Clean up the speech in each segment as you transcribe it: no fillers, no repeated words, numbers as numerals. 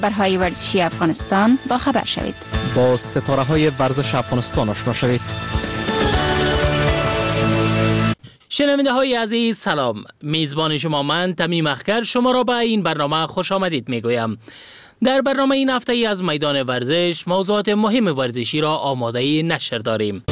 خبرهای ورزشی افغانستان با خبر شوید. با ستاره های ورزش افغانستان آشنا شوید. شنونده های عزیز سلام. میزبان شما من تمیم اخگر شما را به این برنامه خوش آمدید میگویم. در برنامه این هفته ای از میدان ورزش موضوعات مهم ورزشی را آماده نشر داریم.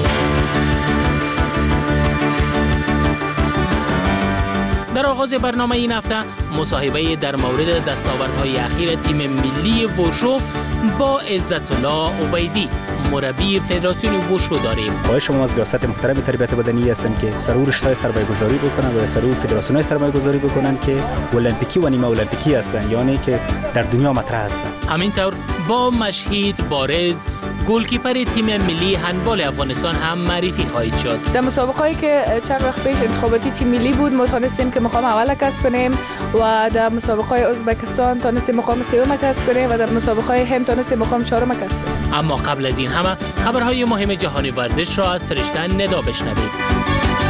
در آغاز برنامه این هفته مصاحبه در مورد دستاوردهای اخیر تیم ملی ووشو با عزت الله عبیدی مربی فدراسیون ووشو داریم. خواهش شما از ریاست محترم تربیت بدنی هستن که سرور رشته سرمایه‌گذاری بکنن و سرور فدراسیون سرمایه‌گذاری بکنن که المپیکی و نیمه المپیکی هستن، یعنی که در دنیا مطرح هستن. همینطور با مشهید بارز گلکیپر تیم ملی هندبال افغانستان هم معرفی خواهید شد. در مسابقه‌ای که چند وقت پیش انتخاباتی تیم ملی بود ما تونستیم که مقام اول کسب کنیم و در مسابقه‌های ازبکستان تونستیم مقام سوم کسب کنیم و در مسابقه‌های هند تونستیم مقام چهارم کسب کنیم. اما قبل از این همه خبرهای مهم جهانی ورزش را از فرشته ندا بشنوید.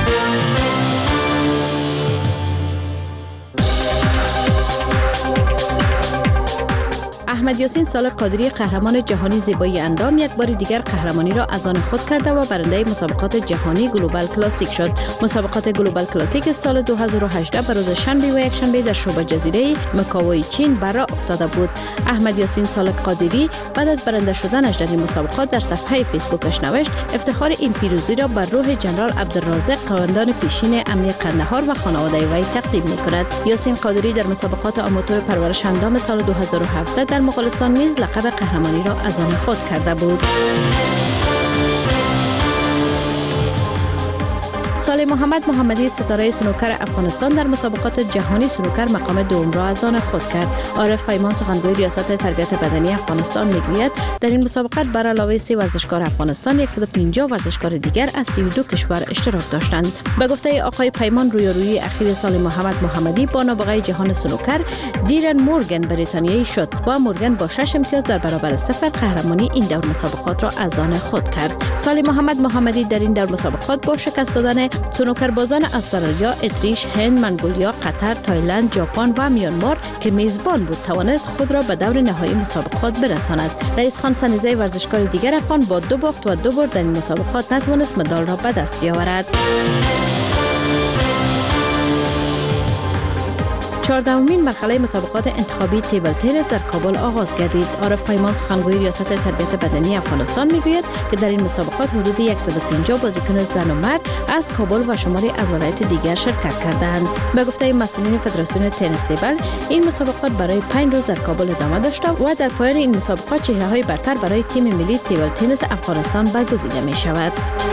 احمد یاسین صالح قادری قهرمان جهانی زیبایی اندام یک بار دیگر قهرمانی را از آن خود کرده و برنده مسابقات جهانی گلوبال کلاسیک شد. مسابقات گلوبال کلاسیک سال 2018 به روز شنبه و یکشنبه در شوبا جزیره مکاوی چین برا افتاده بود. احمد یاسین صالح قادری بعد از برنده شدنش در این مسابقات در صفحه فیسبوکش نوشت افتخار این پیروزی را بر روح جنرال عبدالرازق قوماندان پیشین امنیت قندهار و خانواده وی تقدیم می‌کند. یاسین قادری در مسابقات آماتور پرورش اندام سال 2017 در مغولستان نیز لقب قهرمانی را از آن خود کرده بود. صالح محمد محمدی ستاره سنوکر افغانستان در مسابقات جهانی سنوکر مقام دوم را از آن خود کرد. عارف پیمان سخنگوی ریاست تربیت بدنی افغانستان میگوید در این مسابقات بر علاوه 30 ورزشکار افغانستان 150 ورزشکار دیگر از 32 کشور اشتراک داشتند. به گفته آقای پیمان رویارویی اخیر صالح محمد محمدی با نابغه جهان سنوکر دیرن مورگن بریتانیایی شد و مورگن با 6 امتیاز در برابر 0 قهرمانی این دور مسابقات را از آن خود کرد. صالح محمد محمدی در این دور مسابقات با شکست دادن سنوکربازان استرالیا، اتریش، هند، منگولیا، قطر، تایلند، ژاپن و میانمار که میزبان بود توانست خود را به دور نهایی مسابقات برساند. رئیس خان سنیزه ورزشکار دیگر افغان با 2 باخت و 2 برد در این مسابقات نتوانست مدال را به دست بیاورد. 14مین مرحله مسابقات انتخابی تیبل تنیس در کابل آغاز گردید. عارف پیمان سخنگوی ریاست تربیت بدنی افغانستان میگوید که در این مسابقات حدود 150 بازیکن زن و مرد از کابل و شماری از ولایت دیگر شرکت کردند. به گفته مسئولین فدراسیون تنیس تیبل این مسابقات برای 5 روز در کابل ادامه داشته و در پایان این مسابقات چهره‌های برتر برای تیم ملی تیبل تنیس افغانستان برگزیده می شود.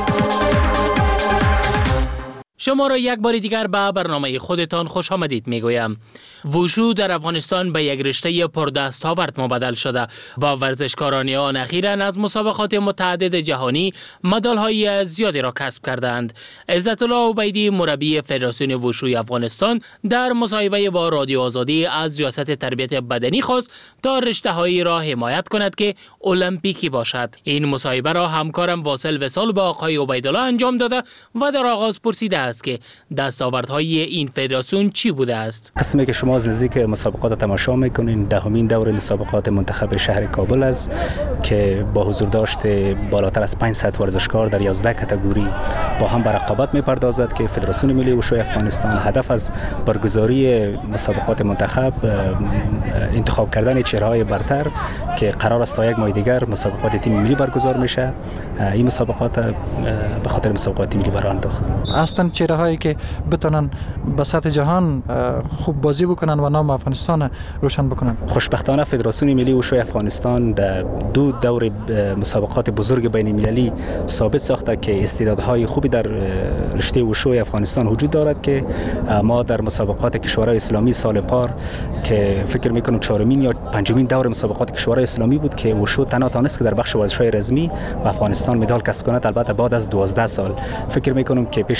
شما را یک بار دیگر به برنامه خودتان خوش آمدید میگویم. ووشو در افغانستان به یک رشته پردستاورد مبدل شده و ورزشکاران آن اخیراً از مسابقات متعدد جهانی مدال‌های زیادی را کسب کردند. عزت الله عبیدی مربی فدراسیون ووشوی افغانستان در مصاحبه با رادیو آزادی از ریاست تربیت بدنی خواست تا رشته‌هایی را حمایت کند که المپیکی باشد. این مصاحبه را همکارم واصل وصال با آقای عبیدالله انجام داده و در آغاز پرسیده است که دستاوردهای این فدراسیون چی بوده است. قسمی که شما از نزدیک مسابقات تماشا میکنین 10مین دور مسابقات منتخب شهر کابل است که با حضور داشت بالاتر از 500 ورزشکار در 11 کاتگوری با هم به رقابت میپردازد که فدراسیون ملی ووشو افغانستان هدف از برگزاری مسابقات منتخب انتخاب کردن چهره‌های برتر که قرار است تا یک ماه دیگر مسابقات تیم ملی برگزار میشه. این مسابقات به خاطر مسابقات تیم ملی برآ انداخت. اصلا چهره‌هایی که بتونن به سطح جهان خوب بازی بکنن و نام افغانستان روشن بکنن. خوشبختانه فدراسیون ملی ووشو افغانستان در 2 دور مسابقات بزرگ بین المللی ثابت ساخته که استعدادهای خوبی در رشته ووشو افغانستان وجود دارد که ما در مسابقات کشورهای اسلامی سال پار که فکر میکنم 4مین یا 5مین دور مسابقات کشورهای اسلامی بود که ووشو تنها تانست که در بخش ورزش‌های رزمی و افغانستان مدال کسب کند، البته بعد از 12 سال. فکر میکنم که پیش از 12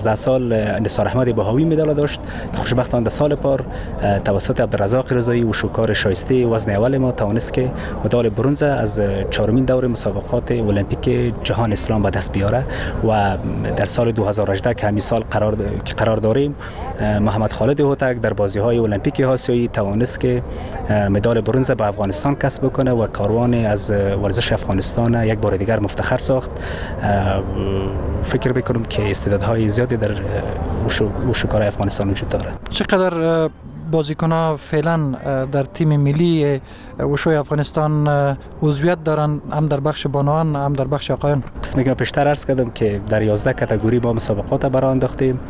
15 سال انتصار احمد بهاوی مدال داشت که خوشبختانه در سال پار توسط عبدالرزاق رضایی وشوکار شایسته وزن اول ما توانست که مدال برنز از 4مین دور مسابقات المپیک جهان اسلام به دست بیاره و در سال 2018 که همین سال قرار داریم محمد خالد هوتک در بازی‌های المپیک آسیایی توانست که مدال برنز به افغانستان کسب بکنه و کاروان از ورزش افغانستان یک بار دیگر مفتخر ساخت. فکر می‌کنم که استعدادهای زیادی در وشوکار افغانستان وجود داره. چقدر بازیکن‌ها فعلا در تیم ملی وشوی افغانستان عضویت دارند، هم در بخش بانوان هم در بخش آقایان؟ قسمی که پیشتر عرض کردم که در 11 کاتگوری با مسابقات برای انداختیم.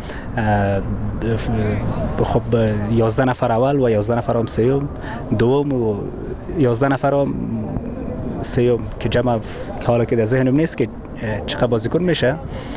خب 11 نفر اول و 11 نفر هم سوم، دوم و 11 نفر هم سوم که جمع حالا که در ذهنم نیست که چقدر بازیکن میشه.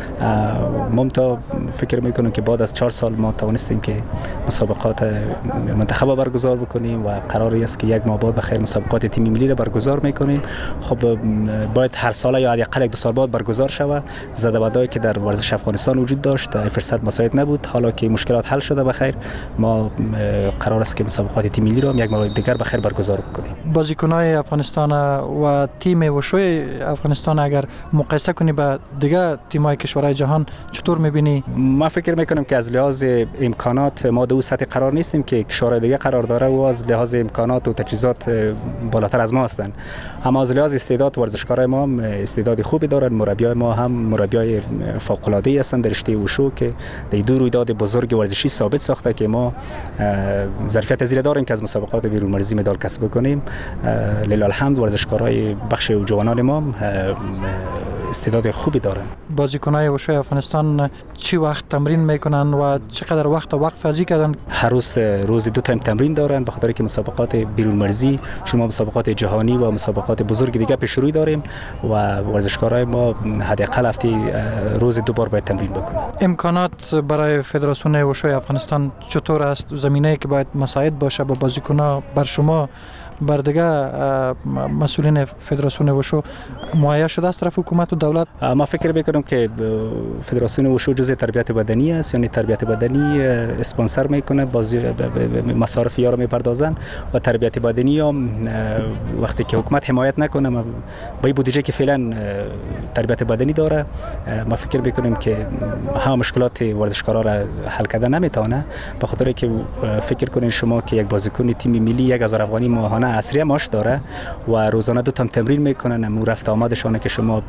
ممتا فکر میکنم که بعد از 4 سال ما توانستیم که مسابقات منتخب برگزار بکنیم و قراری است که یک ماه بعد بخیر مسابقات تیم ملی را برگزار میکنیم. خب باید هر سال یا حداقل 2 سال بعد برگزار شود. زده‌بندی که در ورزش افغانستان وجود داشت فرصت مساعد نبود. حالا که مشکلات حل شده بخیر ما قرار است که مسابقات تیم ملی را یک ماه دیگر بخیر برگزار بکنیم. بازیکن‌های افغانستان و تیم وشوی افغانستان اگر مقایسه کنی با دیگه تیم‌های کشورهای جهان چطور می‌بینی؟ ما فکر می‌کنم که از لحاظ امکانات ما در سطح قرار نیستیم که کشورهای دیگه قرار داره و از لحاظ امکانات و تجهیزات بالاتر از ما هستند. اما از لحاظ استعداد ورزشکارای ما هم استعداد خوبی دارند. مربیای ما هم مربیای فوق‌العاده‌ای هستند در رشته وشو که در دو رویداد بزرگ ورزشی ثابت ساخته که ما ظرفیت زیاد داریم که از مسابقات بیرون مرزی مدال کسب کنیم. لله الحمد ورزشکارای بخش جوانان ما استعداد خوبی دارن. بازیکن‌های وشوی افغانستان چی وقت تمرین میکنن و چقدر وقت وقفه کردن؟ هر روز 2 تایم تمرین دارن، به خاطر که مسابقات بیرون مرزی شما مسابقات جهانی و مسابقات بزرگ دیگه پیش روی داریم و ورزشکارای ما حداقل هفته روز 2 بار باید تمرین بکنن. امکانات برای فدراسیون وشوی افغانستان چطور است؟ زمینه‌ای که باید مساعد باشه با بازیکن‌ها بر شما بر دیگه مسئولین فدراسیون وشو مهیا شده است طرف حکومت و دولت؟ ما فکر میکنم که فدراسیون وشو جزء تربیت بدنی است، یعنی تربیت بدنی اسپانسر میکنه، بازی مصارف ها رو میپردازن و تربیت بدنی هم وقتی که حکومت حمایت نکنه با این بودجه که فعلا تربیت بدنی داره ما فکر میکنیم که هم مشکلات ورزشکارا را حل کردن نمیتونه. به خاطر که فکر کنین شما که یک بازیکن تیم ملی 1000 افغانی ماهانه عصریه ماش داره و روزانه 2 تا تمرین میکنن، امور رفت آمدشونه که شما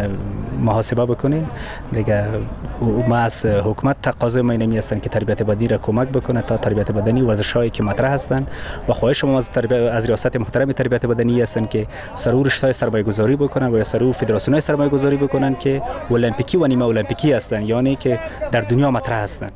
محاسبه بکنین دیگه. ما از حکومت تقاضا ما اینمی هستن که تربیت بدنی را کمک بکنه تا تربیت بدنی ورزش‌هایی که مطرح هستن و خواهش ما از ریاست محترم تربیت بدنی هستن که سرور رشته‌های سرمایه‌گذاری بکنن و یا سرور فدراسیون‌های سرمایه‌گذاری بکنن که المپیکی و نیمه المپیکی هستن، یعنی که در دنیا مطرح هستن.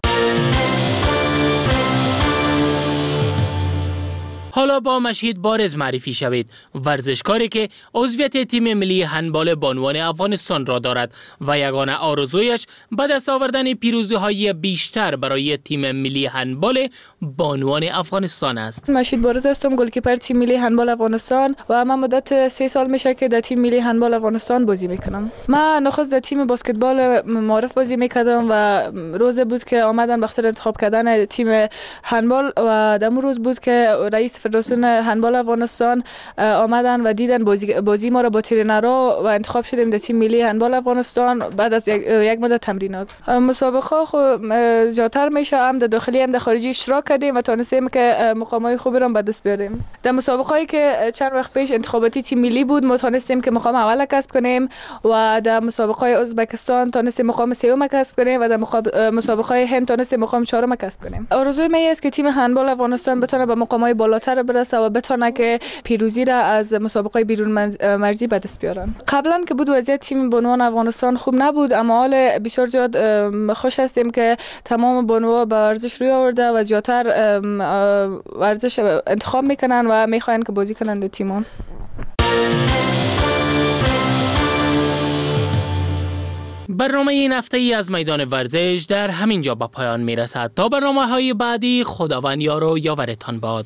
حالا با مشهید بارز معرفی شوید، ورزشکاری که عضویت تیم ملی هندبال بانوان افغانستان را دارد و یگانه آرزویش به دست آوردن پیروزی‌های بیشتر برای تیم ملی هندبال بانوان افغانستان است. مشهید بارز هستم، گلکیپر تیم ملی هندبال افغانستان و من مدت 3 سال میشه که در تیم ملی هندبال افغانستان بازی میکنم. من نخست در تیم بسکتبال معارف بازی میکردم و روز بود که آمدن بخاطر انتخاب کردن تیم هندبال و در روز بود که رئیس فدراسیون هندبال افغانستان آمدن و دیدن بازی ما را با ترینرها و انتخاب شدیم در تیم ملی هندبال افغانستان بعد از یک مدت تمرینات. مسابقه زیادتر میشه، هم در داخلی هم در خارجی اشتراک کردیم و تونستیم که مقامات خوبی را به دست بیاریم. در مسابقه‌ای که چند وقت پیش انتخاباتی تیم ملی بود ما تونستیم که مقام اول کسب کنیم و در مسابقه ازبکستان تونستیم مقام سوم کسب کنیم و در مسابقه هند تونستیم مقام 4 کسب کنیم. آرزوی من است که تیم هندبال افغانستان بتونه به مقامات بالاتر برسه و بتونه که پیروزی را از مسابقه بیرون مرزی به دست بیارن. قبلا که بود وضعیت تیم بانوان افغانستان خوب نبود، اما حال بسیار زیاد خوش هستیم که تمام بانوها به ورزش روی آورده و زیادتر ورزش انتخاب میکنن و میخواین که بازی کنن در تیمون. برنامه این هفته ای از میدان ورزش در همین جا به پایان میرسد. تا برنامه‌های بعدی خداوند یار و یاورتان باد.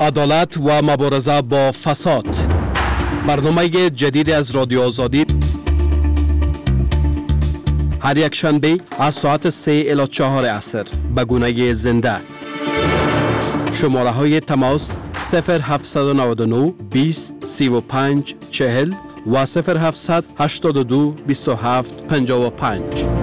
عدالت و مبارزه با فساد. برنامه جدید از رادیو آزادی هر یک شنبه از ساعت 3 الی 4 عصر به گونه زنده. شماره های تماس 0799 20 35 40 و 0782 27 55.